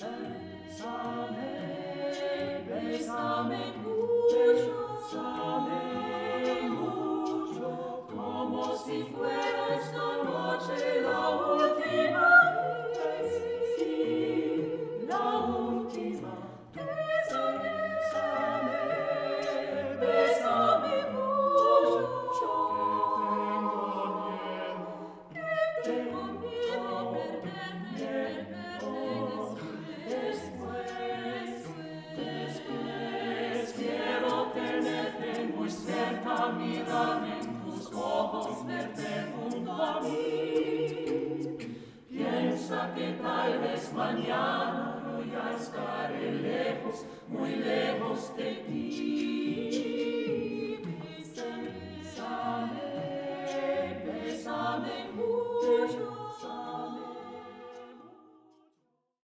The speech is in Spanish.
Bésame mucho, como si fuera esta noche la última vez, sí, la última. Bésame mucho, que tengo miedo perderte después. Quiero tenerte muy cerca, mirarme en tus ojos, verte junto a mí. Piensa que tal vez mañana yo ya estaré lejos, muy lejos de ti.